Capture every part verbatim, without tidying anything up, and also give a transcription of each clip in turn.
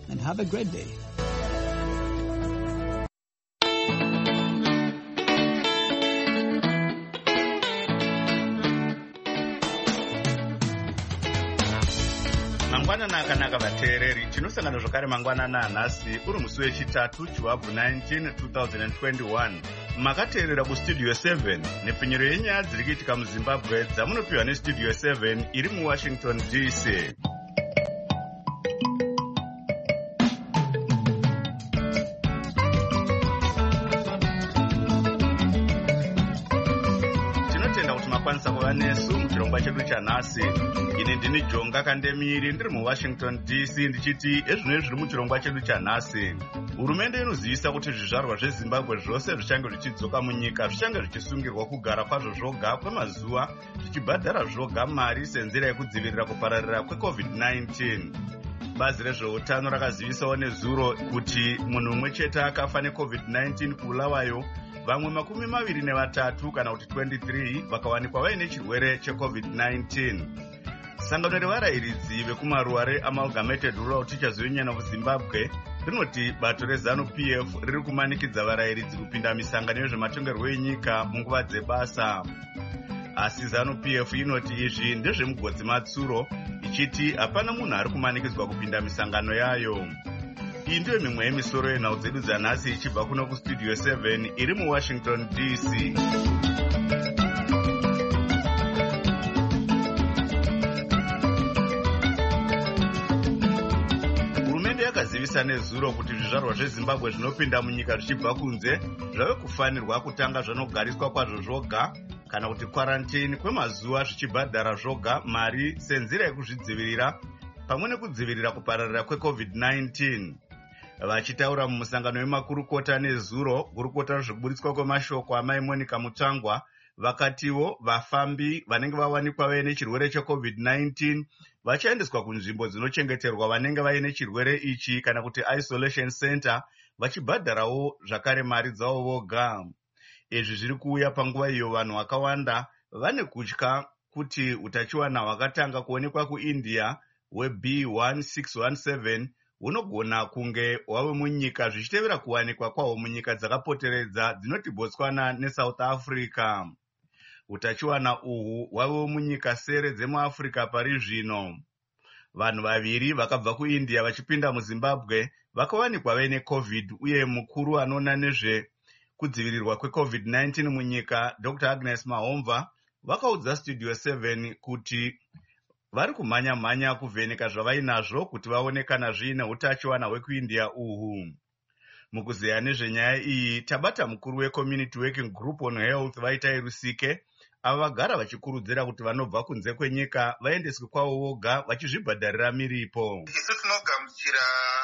and have a great day. Mangwanana akanaka vateereri, tinosangana zvakare mangwanana anhasi uri musi wechitatu chiwabvu nineteen twenty twenty-one. Makateerera kustudio seven nepfinyiro yenyaya dziri kuitika muZimbabwe dzamunopiwa nestudio seven iri muWashington D C. Tinotenda kuti makwanisa kuva nesu muchirongwa chedu chanhasi. Ini ndini Jonga Kandemiri ndiri muWashington D C ndichiti ezvino zviri muchirongwa chedu chanhasi. Hurumende inozivisa kuti zvizvarwa zveZimbabwe zvose zvichange zvichidzoka munyika zvichange zvichisungirwa kugara kwazvo zvoga kwemazuva zvichibhadhara zvoga mari senzira yekudzivirira kupararira kwecovid nineteen. Bazi rezveutano rakazivisawo nezuro kuti munhu mumwe chete akafa necovid nineteen kuulawayo, vamwe makumi maviri nevatatu kana kuti twenty-three vakawanikwa vaine chirwere checovid nineteen. Sangano revarayiridzi vekumaruwa reAmalgamated Rural Teachers Union of Zimbabwe rinoti bato reZANU-P F riri kumanikidza varayiridzi kupinda misangano yezvematongerwo enyika munguva dzebasa. Asi ZANU-P F inoti izvi ndezvemugodzi matsuro, ichiti hapana munhu ari kumanikidzwa kupinda misangano yayo. Iyi ndiyo mimwe yemisoro yenhau dzedu dzanhasi ichibva kuno kustudio seven iri muWashington D C. Yakazivisa nezuro kuti zvizvarwa zveZimbabwe zvinopinda munyika zvichibva kunze zvave kufanirwa kutanga zvanogariswa kwazvo zvoga kana kuti quarantine kwemazuva zvichibhadhara zvoga mari senzira yekuzvidzivirira pamwe nekudzivirira kupararira kwecovid nineteen. Vachitaura mumusangano wemakurukota nezuro, gurukota rezvekuburitswa kwemashoko amai Monica Mutsvangwa vakatiwo vafambi vanenge vawanikwa vaine chirwere checovid nineteen vachaendeswa kunzvimbo dzinochengeterwa vanenge vaine chirwere ichi kana kuti isolation center vachibhadharawo zvakare mari dzavo voga. Izvi zviri kuuya panguva iyo vanhu vakawanda vane kutya kuti utachiwana hwakatanga kuonekwa kuIndia hweB one six one seven hunogona kunge hwave munyika zvichitevera kuwanikwa kwahwo munyika dzakapoteredza dzinoti Botswana neSouth Africa. Utachiwana uhu hwavewo munyika sere dzemuAfrica pari zvino. Vanhu vaviri vakabva kuIndia vachipinda muZimbabwe vakawanikwa vaine COVID, uye mukuru anoona nezve kudzivirirwa kwecovid nineteen munyika Doctor Agnes Mahomva vakaudza studio seven kuti vari kumhanya-mhanya kuvheneka zvavainazvo kuti vaone kana zviine utachiwana hwekuIndia uhu. Mukuzeya nezvenyaya iyi tabata mukuru weCommunity Working Group on Health Vaitai Rusike, ava vagara vachikurudzira kuti vanobva kunze kwenyika vaendeswe kwavo voga vachizvibhadharira miripo. Isu tinogamuchira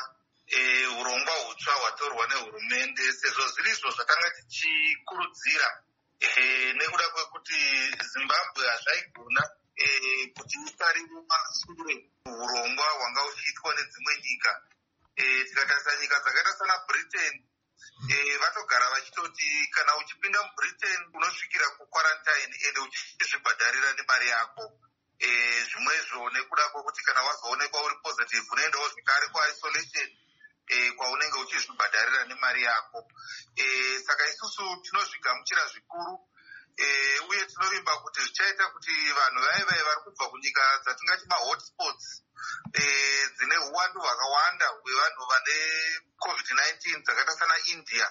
urongwa hutsva hwatorwa nehurumende sezvo zvirizvo zvakanga tichikurudzira nekuda kwekuti Zimbabwe hazvaigona kuti isarire mashure urongwa hwanga uchiitwa nedzimwe nyika. Tikatarisa nyika dzakaita sana Britain, vatogara vachitoti kana uchipinda muBritain unosvikira kuquarantine ende uchizvibhadharira nemari yako. Zvimwezvo nekuda kwekuti kana wazoonekwa uri positive unoendawo zvekare kuisolation kwaunenge uchizvibhadharira nemari yako. Saka isusu tinozvigamuchira zvikuru uye tinovimba kuti zvichaita kuti vanhu vaya vaya vari kubva kunyika dzatingati mahotspots dzine uwandu hwakawanda hwevanhu vane covid nineteen dzakaita sana India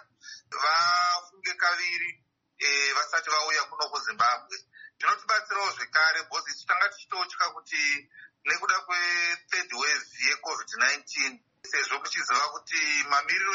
vafunge kaviri vasati vauya kuno kuZimbabwe. Zvinotibatsirawo zvekare bhozi isu tanga tichitotya kuti nekuda kwethird wave yecovid nineteen sezvo muchiziva kuti mamiriro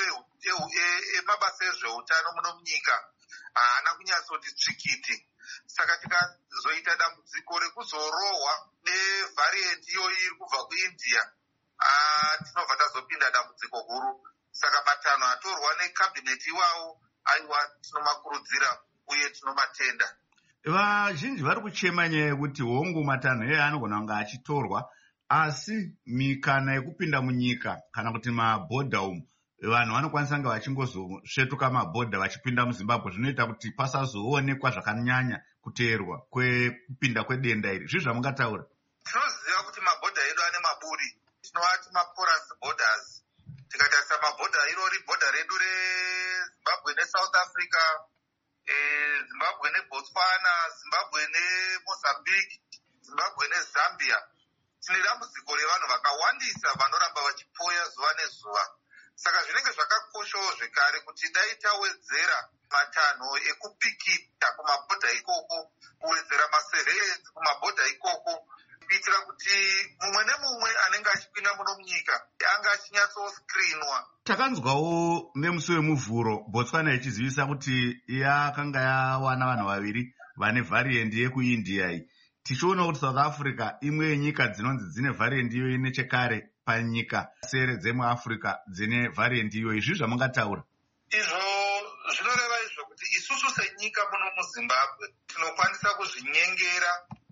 emabasa ezveutano muno munyika haana kunyatsoti tsvikiti. Saka tikazoita dambudziko rekuzorohwa nevariant iyo iri kubva kuIndia, tinobva tazopinda dambudziko guru. Saka matanho atorwa nekabhineti iwawo aiwa tinomakurudzira uye tinomatenda. Vazhinji vari kuchema nyaya yekuti hongu matanho iye anogona kunge achitorwa, asi mikana yekupinda munyika kana kuti mabhodha umu vanhu vanokwanisa kunge vachingozosvetuka mabhodha vachipinda muZimbabwe, zvinoita kuti pasazoonekwa zvakanyanya kuteerwa kwekupinda kwedenda iri. Zvizvo zvamungataura? Tinoziva kuti mabhodha edu ane maburi, tinovati maporous borders. pamabhodha irori bhodha redu rezimbabwe nesouth africa, eh, zimbabwe nebotswana, zimbabwe nemozambique, zimbabwe nezambia, tine dambudziko revanhu vakawandisa vanoramba vachipoya zuva nezuva. Saka zvinenge zvakakoshawo zvekare kuti dai tawedzera matanho ekupikita kumabhodha ikoko, kuwedzera masurveillance kumabhodha ikoko, kuitira kuti mumwe nemumwe anenge achipinda muno munyika anga achinyatsoskrinwa. Takanzwawo nemusi wemuvhuro Botswana ichizivisa kuti yakanga yawana vanhu vaviri vane variant yekuindia iyi. Tichiona kuti South Africa imwe yenyika dzinonzi dzine variant iyoyi nechekare panyika sere dzemuAfrica dzine variant iyoyi. Izvi zvamungataura? Izvo zvinoreva izvo kuti isusu senyika muno muZimbabwe tinokwanisa kuzvinyengera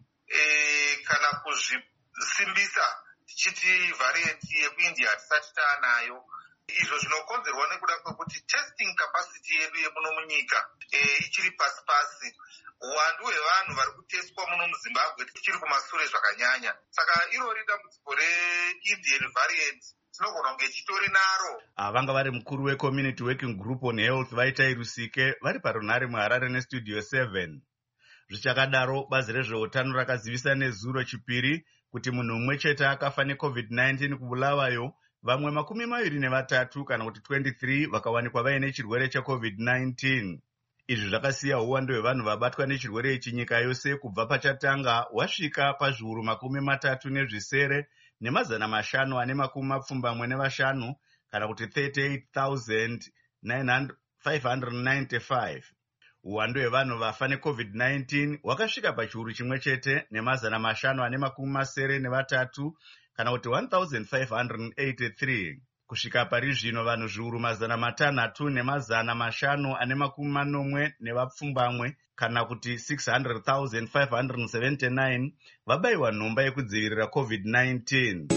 e, kana kuzvisimbisa tichiti variant yekuindia hatisati taanayo. Izvo zvinokonzerwa nekuda kwekuti testing capacity yedu yemuno munyika e, ichiri pasi pasi. Uwandu hwevanhu vari kuteswa muno muZimbabwe tichiri kumashure zvakanyanya. Saka irori dambudziko reIndian variant tinogona kunge chitori naro. Vanga vari mukuru weCommunity Working Group on Health Vaitai Rusike vari parunhare muHarare neStudio seven. Zvichakadaro, bazi rezveutano rakazivisa nezuro chipiri kuti munhu umwe chete akafa neCovid nineteen kubulawayo, vamwe makumi maviri nevatatu kana kuti twenty-three vakawanikwa vaine chirwere cheCovid nineteen. Izvi zvakasiya uwandu hwevanhu vabatwa nechirwere ichi nyika yose kubva pachatanga wasvika pazviuru makumi matatu nezvisere nemazana mashanu ane makumi mapfumbamwe nevashanu kana kuti thirty-eight thousand five hundred ninety-five. Uwandu hwevanhu vafa neCovid nineteen wakasvika pachiuru chimwe chete nemazana mashanu ane makumi masere nevatatu kana kuti one thousand five hundred eighty-three. Kusvika pari zvino vanhu zviuru mazana matanhatu nemazana mashanu ane makumi manomwe nevapfumbamwe kana kuti six hundred thousand five hundred seventy-nine vabayiwa nhomba yekudzivirira COVID nineteen.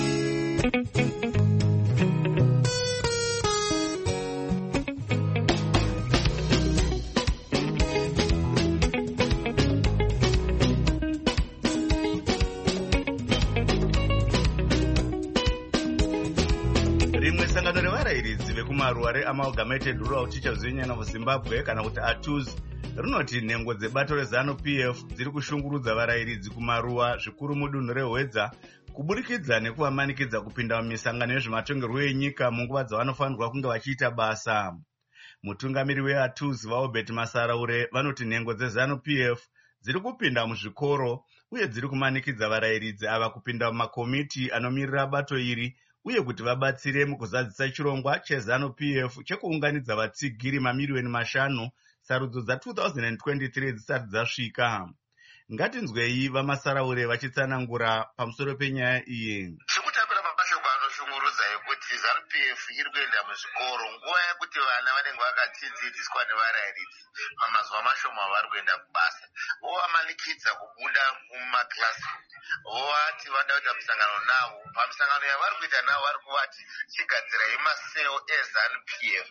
Rimwe sangano revarairidzi vekumaruwa reAmalgamated Rural Teachers Union of Zimbabwe kana kuti A T U Z rinoti nhengo dzebato reZANU P F dziri kushungurudza varairidzi kumaruwa zvikuru mudunhu reHwedza kuburikidza nekuvamanikidza kupinda mumisangano yezvematongerwo enyika munguva dzavanofanirwa kunge vachiita basa. Mutungamiri weA T U Z vaObert Masaraure vanoti nhengo dzeZANU P F dziri kupinda muzvikoro uye dziri kumanikidza varairidzi ava kupinda mumakomiti anomirira bato iri uye kuti vabatsire mukuzadzisa chirongwa cheZANU P F chekuunganidza vatsigiri mamiriyoni mashanu sarudzo dza-twenty twenty-three dzisati dzasvika. Ngatinzwei vaMasaraure vachitsanangura pamusoro penyaya iyi. Chekutambira mabashoko anoshungurudza yekuti ZANU P F iri kuenda muzvikoro nguva yekuti vana vanenge vakadzidziswa nevarairidzi pamazuva mashoma vari kuenda kubasa. Vovamanikidza kubuda mumakilasi vovati vada kuita misangano navo. Pamisangano yavari kuita navo vari kuvati chigadzirai maseo eZANU P F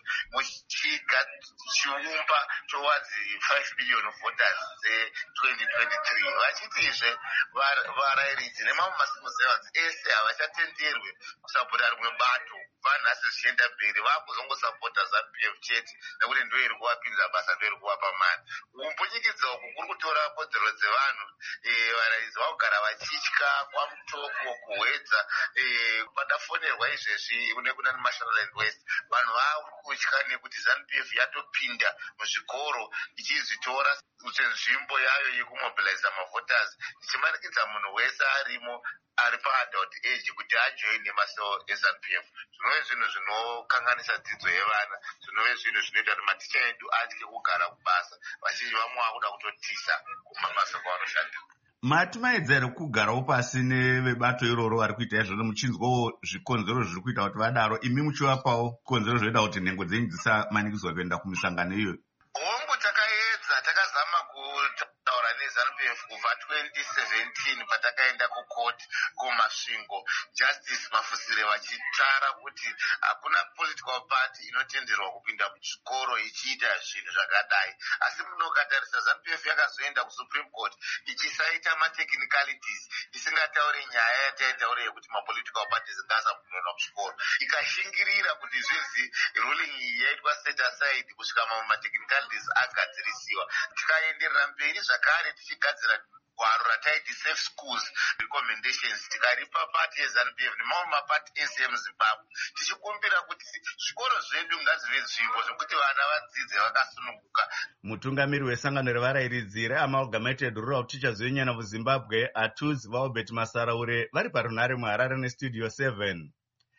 muchiumba towards five million voters dze-twenty twenty-three. Vachitizve varairidzi nemamwe masimuzevans ese havachatenderwi kusapota rimwe bato vanhasi zvichienda mberi vakuzongosapota ZANU P F chete nekuti ndo iri kuvapinza basa ndo iri kuvapa mari. Kumbunyikidza uku kuri kutora kodzero dzevanhu. Varairidzi vakugara vachitya kwamutoko kuhwedza. Padafonerwa izvezvi nekuna neMarshall and West vanhu vakutya nekuti ZANU P F yatopinda muzvikoro ichizvitora senzvimbo yayo yekumobiliza mavoters ichimanikidza munhu wese arimo ari paadult age kuti ajoine maseo eZANU P F. Zvinove zvinhu zvinokanganisa dzidzo yevana, zvinove zvinhu zvinoita kuti maticha edu atye kugara kubasa, vazhinji vamwe vakuda kutotisa kumabasa kwavanoshanda. Mati maedza here kugarawo pasi nevebato iroro vari kuita izvozvo muchinzwawo zvikonzero zviri kuita kuti vadaro, imi muchivapawo konzero zvoita kuti nhengo dzenyu dzisamanikidzwa kuenda kumisangano iyoyo? Hongu takaedza, takazama kutaura neZANU P F kubva twenty seventeen patakaenda kukoti kumasvingo, Justice Mafusire vachitara kuti hakuna political party inotenderwa kupinda muchikoro ichiita zvinhu zvakadai. Asi munokatarisa ZANU P F yakazoenda kuSupreme Court ichisaita matechnicalities, isingatauri nyaya yataitaura yekuti mapolitical parties ngaasabvumirwa muchikoro, ikashingirira kuti zvinzi ruling iyi yaitwa set aside kusvika mamwe matechnicalities agadzirisiwa. Tikaenderera mberi zvakare tichigadzira gwaro rataiti Safe Schools Recommendations, tikaripa pati yeZANU P F nemamwe mapati ese emuZimbabwe, tichikumbira kuti zvikoro zvedu ngazive nzvimbo zvokuti vana vadzidze vakasununguka. Mutungamiri wesangano revarairidzi reAmalgamated Rural Teachers Union of Zimbabwe, Atuz Valbert Masaraure, vari parunhare muHarare neStudio seven.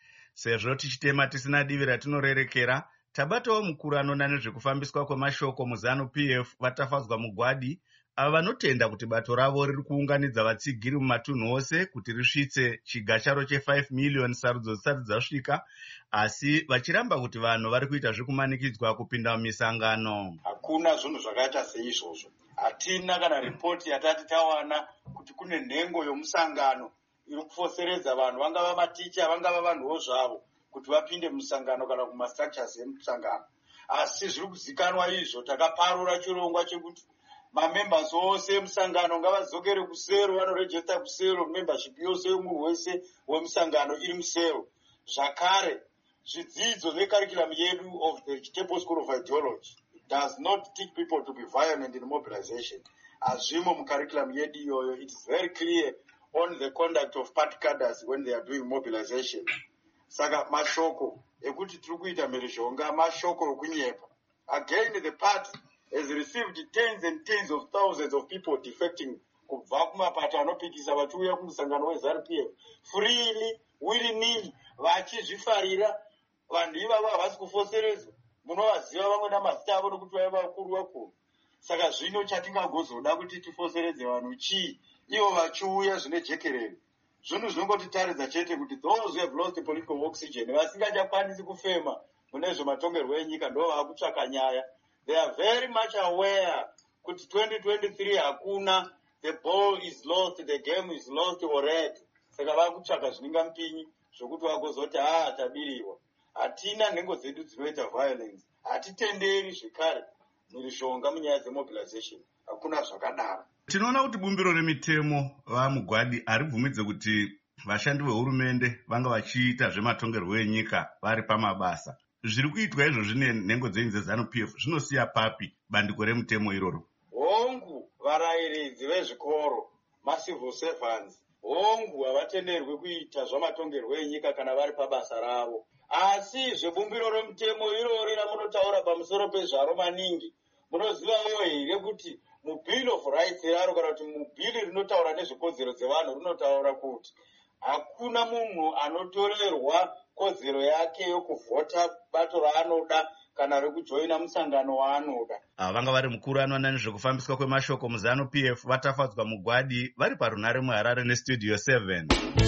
Sezvo tichitema tisina divi ratinorerekera, tabatawo mukuru anoona nezvekufambiswa kwemashoko muZANU P F vatafadzwa mugwadi, ava vanotenda kuti bato ravo riri kuunganidza vatsigiri mumatunhu ose kuti risvitse chiga charo che-five million sarudzo dzisati dzasvika, asi vachiramba kuti vanhu vari kuita zvekumanikidzwa kupinda mumisangano. Hakuna zvinhu zvakaita seizvozvo. Hatina kana ripoti yatati tawana kuti kune nhengo yomusangano iri kufoseredza vanhu, vangava maticha, vangava vanhuwo zvavo, kuti vapinde musangano kana kumastructures emusangano. Asi zviri kuzikanwa izvo, takaparura chirongwa chekuti mamembers ose emusangano ngavadzokere kusero, vanorejista kusero, membership yose yomunhu wese wemusangano iri musero. Zvakare, zvidzidzo necurriculum yedu of the Chitepo School of Ideology does not teach people to be violent in mobilization. Hazvimo mucurriculum yedu iyoyo. It is very clear on the conduct of party cadres when they are doing mobilization. Saka mashoko ekuti tiri kuita mhirizhonga mashoko okunyepa. Again, the party has received tens and tens of thousands of people defecting kubva kumapato anopikisa vachiuya kumusangano weZANU P F freely, willy-nilly, vachizvifarira. Vanhu ivavo havasi kufoseredzwa. Munovaziva vamwe namazita avo nokuti vaiva vakuru vakuru. Saka zvino chatingagozoda kuti tifoseredze vanhu chii? Ivo vachiuya zvine jekerere. Zvinhu zvinongotitaridza chete kuti those who have lost the political oxygen, vasingachakwanisi kufema mune zvematongerwo enyika, ndo vakutsvaka nyaya. They are very much aware kuti twenty twenty-three hakuna, the ball is lost, the game is lost already. Saka vakutsvaka zvinengampinyi zvokuti vagozoti ah tabiriwa. Hatina nhengo dzedu dzinoita violence. Hatitenderi zvekare mhirizhonga munyaya dzemobilization. Hakuna zvakadaro. Tinoona kuti bumbiro remitemo vamugwadi haribvumidze kuti vashandi vehurumende vanga vachiita zvematongerwo enyika vari pamabasa. Zviri kuitwa izvozvi nenhengo dzenyu dzeZANU P F zvinosiya papi bandiko remutemo iroro? Hongu varairidzi vezvikoro, macivil servants, hongu havatenderwi kuita zvamatongerwo enyika kana vari pabasa ravo. Asi zvebumbiro remutemo irori ramunotaura pamusoro pezvaro maningi, munozivawo here kuti muBill of Rights raro kana kuti mubhili rinotaura nezvekodzero dzevanhu rinotaura kuti hakuna munhu anotorerwa kodzero yake yokuvhota bato raanoda kana rekujoina musangano waanoda. Vanga vari mukuru anoona nezvekufambiswa kwemashoko muZANU P F vatafadzwa mugwadi vari parunhare muHarare neStudio seven.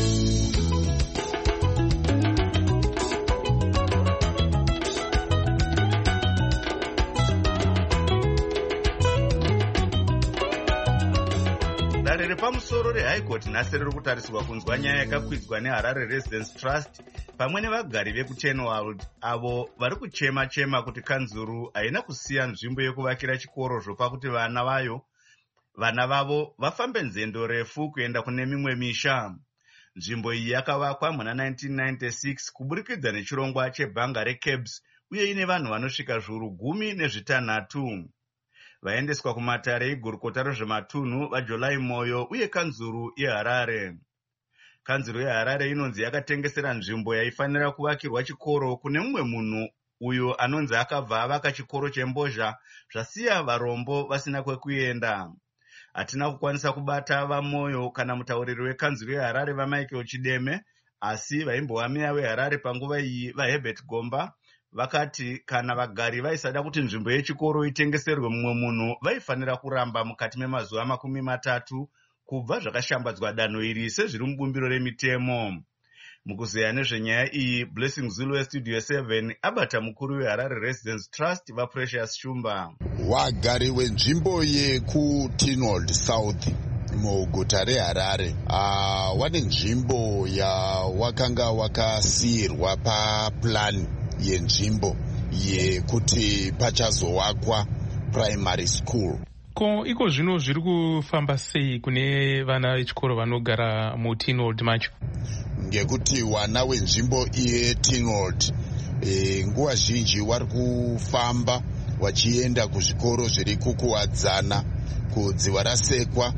Dare repamusoro reHigh Court nhasi riri kutarisirwa kunzwa nyaya yakakwidzwa neHarare Residence Trust pamwe nevagari vekuChenworld avo vari kuchema-chema kuti kanzuru haina kusiya nzvimbo yekuvakira chikoro zvopa kuti vana vayo vana vavo vafambe nzendo refu kuenda kune mimwe misha. Nzvimbo iyi yakavakwa muna nineteen ninety-six kuburikidza nechirongwa chebhanga reC A B S uye ine vanhu vanosvika zviuru gumi nezvitanhatu. Vaendeswa kumatare igurukota rezvematunhu vaJolai Moyo uye kanzuru yeHarare. Kanzuru yeHarare inonzi yakatengesera nzvimbo yaifanira kuvakirwa chikoro kune mumwe munhu uyo anonzi akabva avaka chikoro chembozha zvasiya varombo vasina kwekuenda. Hatina kukwanisa kubata vaMoyo kana mutauriri wekanzuru yeHarare vaMichael Chideme, asi vaimbova meya weHarare panguva iyi vaHerbert Gomba vakati kana vagari vaisada kuti nzvimbo yechikoro itengeserwe mumwe munhu vaifanira kuramba mukati memazuva makumi matatu kubva zvakashambadzwa danho iri sezviri mubumbiro remitemo. Mukuzeya nezvenyaya iyi, Blessing Zulu weStudio seven abata mukuru weHarare Residence Trust vaPrecious Shumba. Wagari wenzvimbo yekuTinwold South muguta reHarare. Uh, wane nzvimbo yawakanga wakasiyirwa paplan yenzvimbo yekuti pachazovakwa primary school. Ko iko zvino zviri kufamba sei kune vana vechikoro vanogara muTinwold macho? Ngekuti wana wenzvimbo iye Tinwold e, nguva zhinji vari kufamba wachienda kuzvikoro zviri kukuwadzana kudziva rasekwa,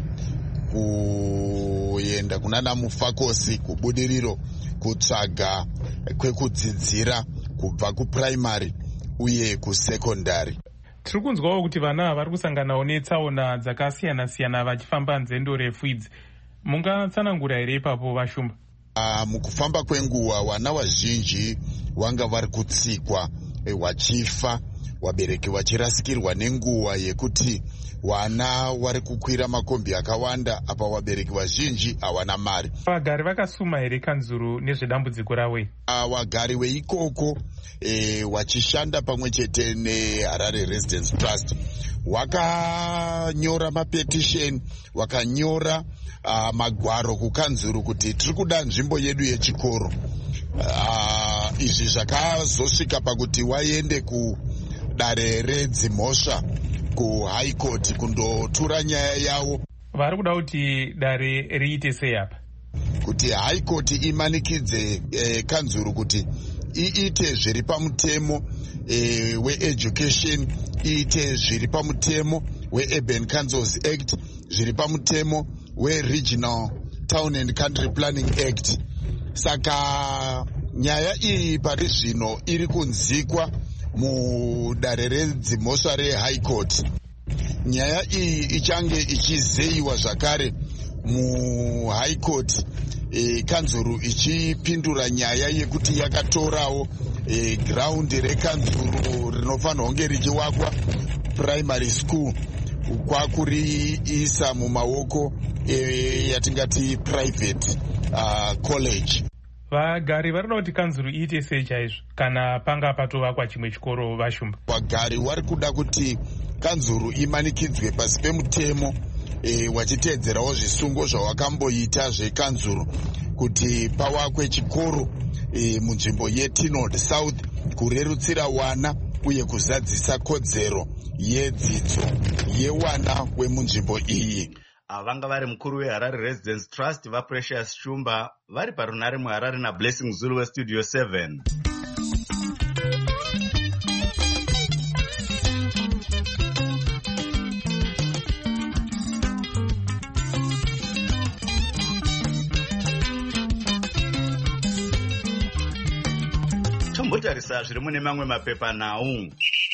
kuenda kunana Mufakosi kubudiriro, kutsvaga kwekudzidzira kubva kuprimary uye kusekondari. Tiri kunzwawo kuti vana vari kusanganawo netsaona dzakasiyana-siyana vachifamba nzendo refu idzi. Mungatsanangura here ipapo Vashumba? Uh, mukufamba kwenguva wana wazhinji wanga vari kutsikwa e, wachifa, wabereki vachirasikirwa nenguva yekuti wana wari kukwira makombi akawanda apa wabereki vazhinji hawana mari. Vagari vakasuma here kanzuru nezvedambudziko rawe? Uh, wagari weikoko e, wachishanda pamwe chete neHarare Residence Trust wakanyora mapetisheni, wakanyora uh, magwaro kukanzuru kuti tiri kuda nzvimbo yedu yechikoro. Uh, izvi zvakazosvika pakuti waende kudare redzimhosva kuHigh Court kundotura nyaya yavo. Vari kuda kuti dare riite sei apa? Kuti High Court imanikidze eh, kanzuru kuti iite zviri pamutemo eh, we-education, iite zviri pamutemo we-Urban Councils Act, zviri pamutemo we-Regional Town and Country Planning Act. Saka nyaya iyi pari zvino iri kunzikwa mudare redzimhosva reHigh Court. Nyaya iyi ichange ichizeyiwa zvakare muHigh Court, e, kanzuru ichipindura nyaya yekuti yakatorawo e, ground rekanzuru rinofanirwa kunge richiwakwa primary school kwakuriisa mumaoko e, yatingati private uh, college. Vagari varida kuti kanzuru iite sei chaizvo kana panga patovakwa chimwe chikoro Vashumba? Vagari vari kuda kuti kanzuru imanikidzwe pasi pemutemo e, wachiteedzerawo zvisungo zvawakamboita zvekanzuru kuti pawakwe chikoro e, munzvimbo yeTinwold South kurerutsira wana uye kuzadzisa kodzero yedzidzo yewana wemunzvimbo iyi. Vanga vari mukuru weHarare Residence Trust vaPrecious Shumba vari parunare muHarare naBlessing Zulu weStudio seven. Tombotarisa zviri mune mamwe mapepa nhau.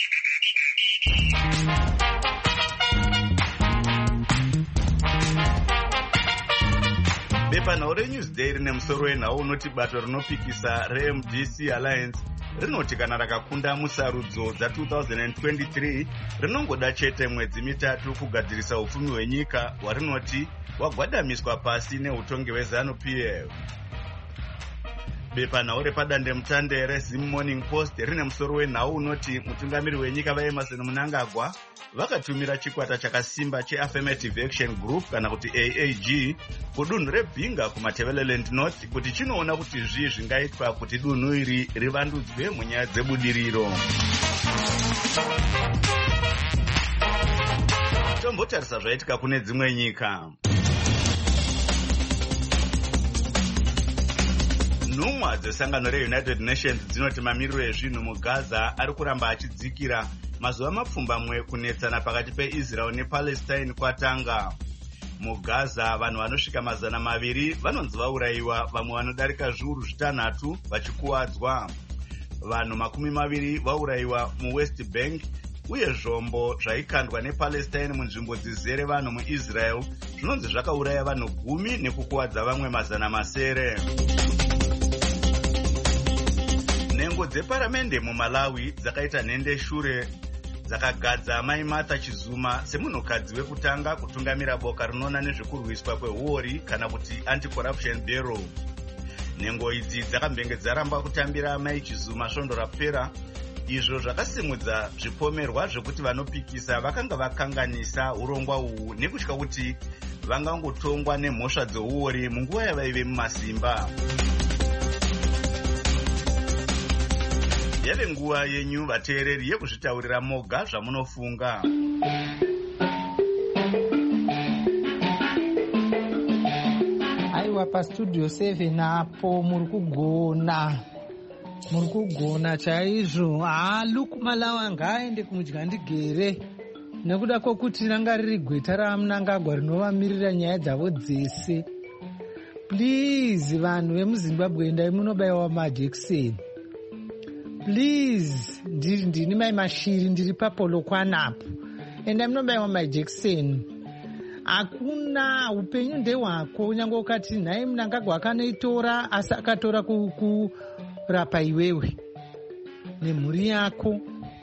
Bepa nhau reNewsday rine musoro wenhau unoti bato rinopikisa reM D C Alliance rinoti kana rakakunda musarudzo dza-twenty twenty-three rinongoda chete mwedzi mitatu kugadzirisa upfumi hwenyika hwarinoti hwagwadamiswa pasi neutongi hweZanu P F. Bepa nhau repadandemutande reZim Morning Post rine musoro wenhau unoti mutungamiri wenyika vaEmmerson Mnangagwa vakatumira chikwata chakasimba cheAffirmative Action Group kana kuti A A G kudunhu reBhinga kuMatabeleland North kuti chinoona kuti zvii zvingaitwa kuti dunhu iri rivandudzwe munyaya dzebudiriro. Tombotarisa zvaitika kune dzimwe nyika. Nhumwa dzesangano reUnited Nations dzinoti mamiriro ezvinhu muGaza ari kuramba achidzikira mazuva mapfumbamwe kunetsana pakati peIsrael nePalestine kwatanga. MuGaza vanhu vanosvika mazana maviri vanonzi vaurayiwa, vamwe vanodarika zviuru zvitanhatu vachikuwadzwa. Vanhu makumi maviri vaurayiwa muWest Bank uye zvombo zvaikandwa nePalestine munzvimbo dzizere vanhu muIsrael zvinonzi zvakauraya vanhu gumi nekukuwadza vamwe mazana masere. Nhengo dzeparamende muMalawi dzakaita nhende shure dzakagadza Mai Martha Chizuma semunhukadzi wekutanga kutungamira boka rinoona nezvekurwiswa kwehuori kana kuti Anti-Corruption Bureau. Nhengo idzi dzakambenge dzaramba kutambira Mai Chizuma svondo rapera, izvo zvakasimudza zvipomerwa zvekuti vanopikisa vakanga vakanganisa urongwa uhu nekutya kuti vangangotongwa nemhosva dzeuori munguva yavaive mumasimba. Yave nguva yenyu vateereri yekuzvitaurira moga zvamunofunga. Aiwa pastudio seven apo muri kugona. Muri kugona chaizvo. Ah, Luke Malawa ngaende kumudya ndigere. Nekuda kwokuti ranga riri gweta raMnangagwa rinovamirira nyaya dzavo dzese. Please vanhu vemuZimbabwe endai munobayiwa majekiseni. Please ndiri ndini mai mashiri ndiri papolo kwanapo. Endai munobayiwa majekiseni. Hakuna upenyu ndehwako kunyange ukati nhaye Mnangagwa akanoitora asi akatora kurapa iwewe nemhuri yako.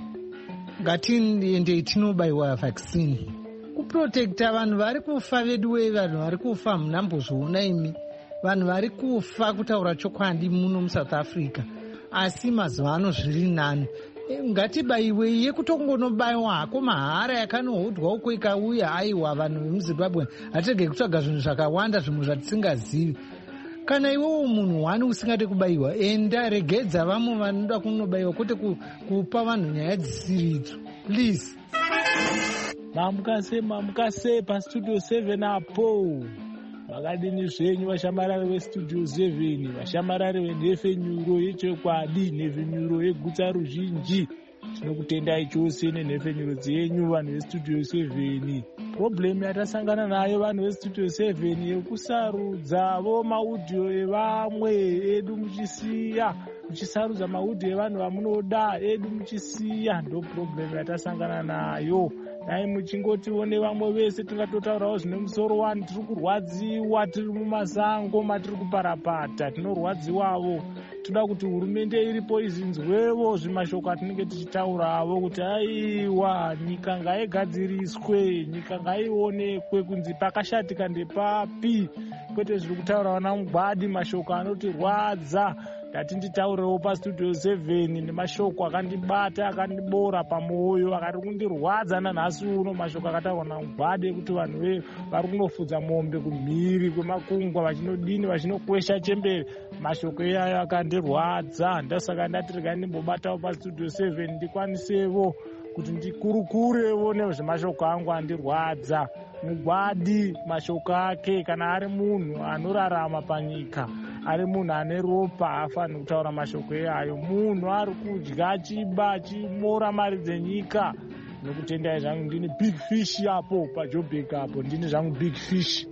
Ngatiendei tinobayiwa vaccine kuprotekta vanhu vari kufa vedu we vanhu vari kufa munambozviona imi vanhu vari kufa kutaura chokwadi muno muSouth Africa asi mazuva ano zviri nani. Ngatibayiwei yekutongonobayiwa hako mahara yakanohodwa uko ikauya. Aiwa vanhu vemuZimbabwe hatirege kutsvaga zvinhu zvakawanda zvimwe zvatisingazivi. Kana iwewo munhu wani usingade kubayiwa enda regedza vamwe vanoda kunobayiwa kwete kupa vanhu nyaya dzisiridzo. Please mamukase mamukase pastudio seven apo vakadini zvenyu vashamarari vestudio seven vashamarari venhefenyuro yechokwadi nhefenyuro yegutsa ruzhinji tinokutendai chose nenhefenyuro dzenyu vanhu vestudio seven. Problem yatasangana nayo vanhu vestudio seven yekusarudza maudhio evamwe edu muchisiya muchisarudza maudhio evanhu vamunoda edu muchisiya ndo problem yatasangana nayo. Dai muchingotione vamwe vese tingatotaurawo zvine musoro wani tiri kurwadziwa tiri mumasango matiri kuparapata tinorwadziwawo. Toda kuti hurumende iripo izinzwewo zvimashoko atinenge tichitaurawo kuti aiwa nyika ngaigadziriswe nyika ngaionekwe kunzi pakashatika ndepapi kwete zviri kutaurawa naMugwadi mashoko anotirwadza. Ngatinditaurewo pastudio seven nemashoko akandibata akandibora pamwoyo akati kundirwadza nanhasi uno mashoko akataurwa naMugwadi ekuti vanhu vari kunofudza mombe kumhiri kwemakungwa vachinodini vachinokwesha chembere. Mashoko iyayo akandirwadza ndosaka ndati regai ndimbobatawo pastudio seven ndikwanisewo kuti ndikurukurewo nezvemashoko angu andirwadza. Mugwadi mashoko ake kana ari munhu anorarama panyika ari munhu ane ropa haafaniri kutaura mashoko iyayo. Munhu ari kudya achiba achimora mari dzenyika. Nokutendai zvangu ndini big fish apo paJoburg apo ndini zvangu big fish.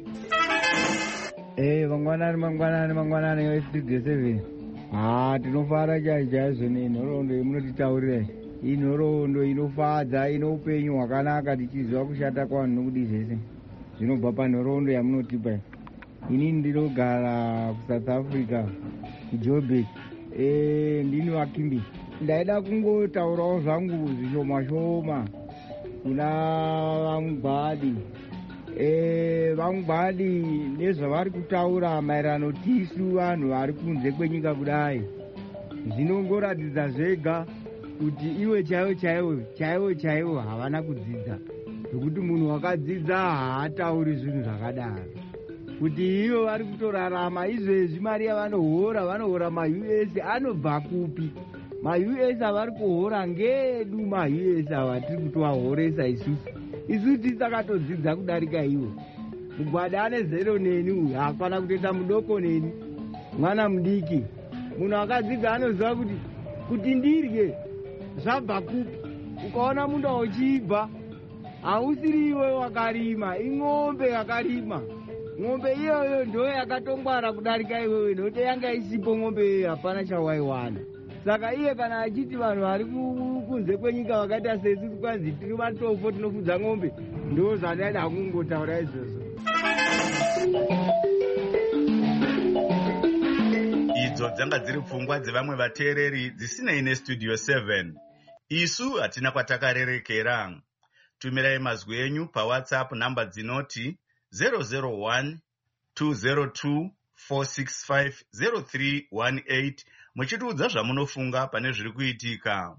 Eh mangwanani mangwanani mangwanani westudio seven. Ah tinofara chaizvo nenhoroondo yemunotitaurira. Inhoroondo inofadza ine upenyu hwakanaka tichiziva kushata kwavanhu nokudi zvese zvinobva panhoroondo yamunotipa. Ini ndinogara kuSouth Africa kuJoburg. Eh ndini Vakimbi. Ndaida kungotaurawo zvangu zvishoma shoma kuna vaMugwadi. Eh vaMugwadi nezvavari kutaura maererano tisu vanhu vari kunze kwenyika kudai zvinongoratidza zvega kuti iwe chaiwo chaiwo chaiwo chaiwo havana kudzidza. Zvokuti munhu wakadzidza haatauri zvinhu zvakadaro. Kuti ivo vari kutorarama izvezvi mari yavanohora vanohora maU S anobva kupi? MaU S avari kuhora ngedu maU S ava tiri kutovahoresa isusu. Isusu tisakatodzidza kudarika ivo. Mugwadi ane zero neni uyu haakwana kutoita mudoko neni mwana mudiki. Munhu akadzidza anoziva kuti kuti ndirye zvabva kupi. Ukaona munda uchibva hausiri iwe wakarima ing'ombe yakarima. Ng'ombe iyoyo ndo yakatongwara kudarika iwewe nokuti yanga isipo ng'ombe iyoyo hapana chawaiwana. Saka iye kana achiti vanhu vari kunze kwenyika vakaita sesu kwanzi tiri vatofo tinofudza ng'ombe ndo zvandaida kungotaura izvozvo. Idzo dzanga dziri pfungwa dzevamwe vateereri dzisinei nestudio seven. Isu hatina kwatakarerekera. Tumirai mazwi enyu paWhatsApp namba dzinoti zero zero one two zero two four six five zero three one eight muchitiudza zvamunofunga pane zviri kuitika.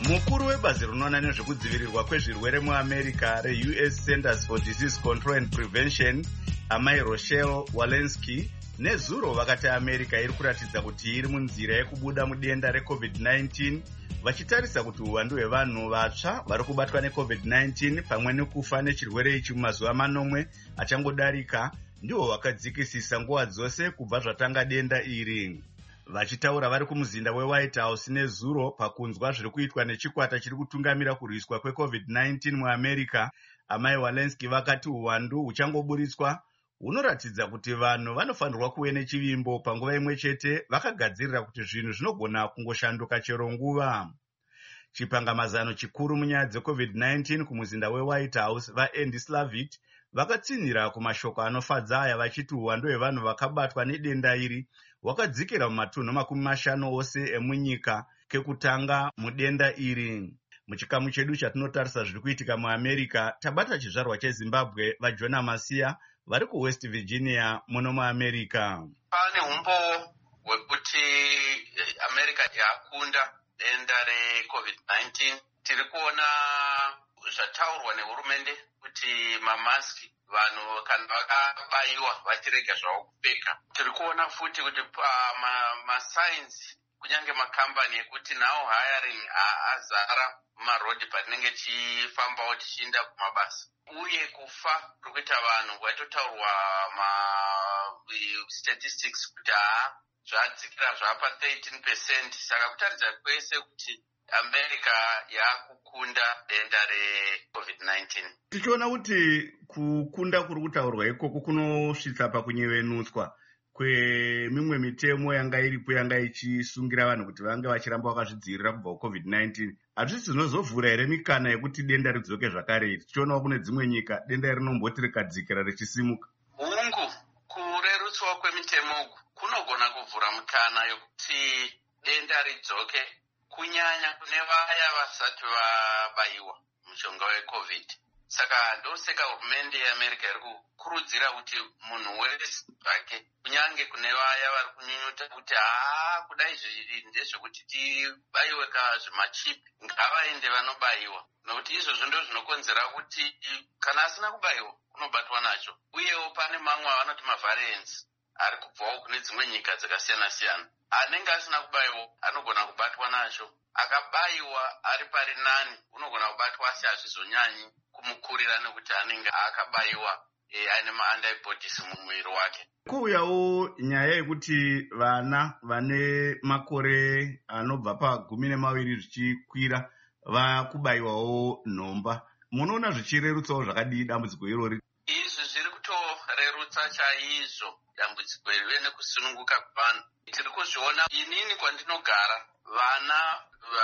Mukuru webazi rinoona nezvekudzivirirwa kwezvirwere muAmerica reU S Centers for Disease Control and Prevention, Amai Rochelle Walensky, nezuro vakati America iri kuratidza kuti iri munzira yekubuda mudenda reCovid nineteen, vachitarisa kuti uwandu hwevanhu vatsva vari kubatwa neCovid nineteen pamwe nekufa nechirwere ichi mumazuva manomwe achangodarika ndiwo wakadzikisisa nguva dzose kubva zvatanga denda iri. Vachitaura vari kumuzinda weWhite House nezuro pakunzwa zviri kuitwa nechikwata chiri kutungamira kurwiswa kweCovid nineteen muAmerica, Amai Walensky vakati uwandu huchangoburitswa hunoratidza kuti vanhu vanofanirwa kuve nechivimbo panguva imwe chete vakagadzirira kuti zvinhu zvinogona kungoshanduka chero nguva. Chipangamazano chikuru munyaya dzeCovid nineteen kumuzinda weWhite House vaAndy Slavitt vakatsinhira kumashoko anofadza aya vachiti uwandu hwevanhu vakabatwa nedenda iri wakadzikira mumatunhu makumi mashanu ose emunyika kekutanga mudenda iri. Muchikamu chedu chatinotarisa zviri kuitika muAmerica, tabata chizvarwa cheZimbabwe vaJona Masiya vari kuWest Virginia muno muAmerica. Pane umbo hwekuti America yakunda denda reCovid nineteen. Tiri kuona zvataurwa nehurumende kuti mamaski vanhu kana vakabayiwa vachirega zvavo kupfeka. Tiri kuona futi kuti pamasainzi kunyange makambani ekuti nawo hiring azara mumarodhi patinenge tichifambawo tichienda kumabasa. Uye kufa kuri kuita vanhu kwaitotaurwa ma-statistics kuti haa zvadzikira zvapa thirteen percent. Saka kutaridza kwese kuti America yakukunda denda reCovid nineteen. Tichiona kuti kukunda kuri kutaurwa ikoko kunosvitsa pakunyevenutswa kwemimwe mitemo yanga iripo yanga ichisungira vanhu kuti vange vachiramba vakazvidzivirira kubva kuCovid nineteen. Hazvisi zvinozovhura here mikana yekuti denda ridzoke zvakare? Tichionawo kune dzimwe nyika denda rinomboti rikadzikira richisimuka. Hungu kurerutswa kwemitemo kunogona kuvhura mikana yokuti denda ridzoke, kunyanya kune vaya vasati vabayiwa mushonga weCovid. Saka ndoseka hurumende yeAmerica iri kukurudzira kuti munhu wese zvake, kunyange kune vaya vari kunyunyuta kuti haa kudai zviri ndezvekuti tibayiwe kazvimachipi, ngavaende vanobayiwa. Nokuti izvozvo ndo zvinokonzera kuti kana asina kubayiwa unobatwa nacho. Uyewo pane mamwe avanoti mavariants ari kubvawo kune dzimwe nyika dzakasiyana-siyana. Anenge asina kubayiwa anogona kubatwa nacho. Akabayiwa ari pari nani unogona kubatwa asi hazvizonyanyi kumukurira nekuti anenge akabayiwa aine maantibodies mumuviri wake. Kouyawo nyaya yekuti vana vane makore anobva pagumi nemaviri zvichikwira vakubayiwawo nhomba. Munoona zvichirerutsawo zvakadii dambudziko irori? Izvi zviri kutorerutsa chaizvo dambudziko rive nekusununguka kwavanhu. Tiri kuzviona inini kwandinogara, vana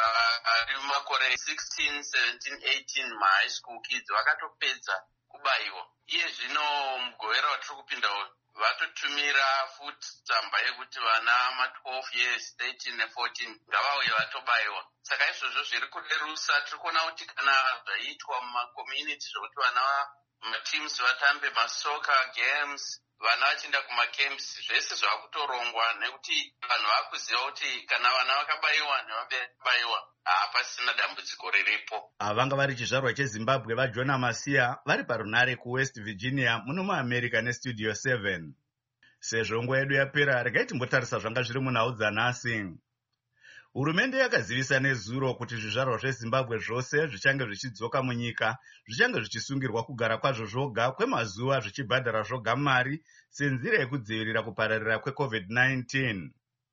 vari mumakore sixteen, seventeen, eighteen mahigh school kids vakatopedza kubayiwa. Iye zvino mugovera watiri kupinda uyu vatotumira futi tsamba yekuti vana ma-twelve years, thirteen ne-fourteen ngavauye vatobayiwa. Saka izvozvo zviri kurerusa. Tiri kuona kuti kana zvaitwa mumakommunity zvokuti vana mateams vatambe masoka games, vana vachienda kumacamps, zvese zvakutorongwa nekuti vanhu vakuziva kuti kana vana vakabayiwa nevakabayiwa hapasina dambudziko riripo. Vanga vari chizvarwa cheZimbabwe vaJona Masiya vari parunare kuWest Virginia muno muAmerica neStudio seven. Sezvo nguva yedu yapera, regai timbotarisa zvanga zviri munhau dzanhasi. Hurumende yakazivisa nezuro kuti zvizvarwa zveZimbabwe zvose zvichange zvichidzoka munyika zvichange zvichisungirwa kugara kwazvo zvoga kwemazuva zvichibhadhara zvoga mari senzira yekudzivirira kupararira kweCovid nineteen.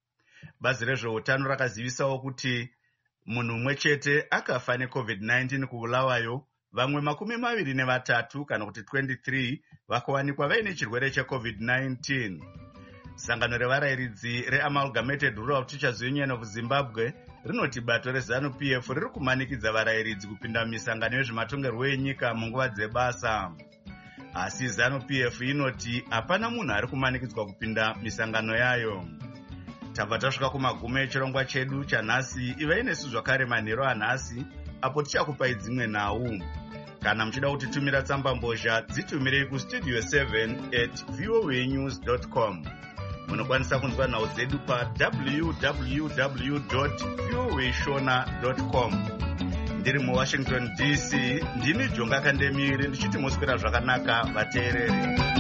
Bazi rezveutano rakazivisawo kuti munhu umwe chete akafa neCovid nineteen kuBulawayo, vamwe makumi maviri nevatatu kana kuti twenty-three vakawanikwa vaine chirwere cheCovid nineteen. Sangano revarayiridzi reAmalgamated Rural Teachers Union of Zimbabwe rinoti bato reZANU-P F riri kumanikidza varayiridzi kupinda mumisangano yezvematongerwo enyika munguva dzebasa. Asi ZANU-P F inoti hapana munhu ari kumanikidzwa kupinda misangano yayo. Tabva tasvika kumagumo echirongwa chedu chanhasi. Ivai nesu zvakare manheru anhasi apo tichakupai dzimwe nhau. Kana muchida kutitumira tsamba mbozha dzitumirei kustudio seven at voa news dot com. Munokwanisa kunzwa nhau dzedu pa w w w dot voa shona dot com. ndiri muwashington D C ndini Jonga Kandemire ndichiti moswera zvakanaka vateereri.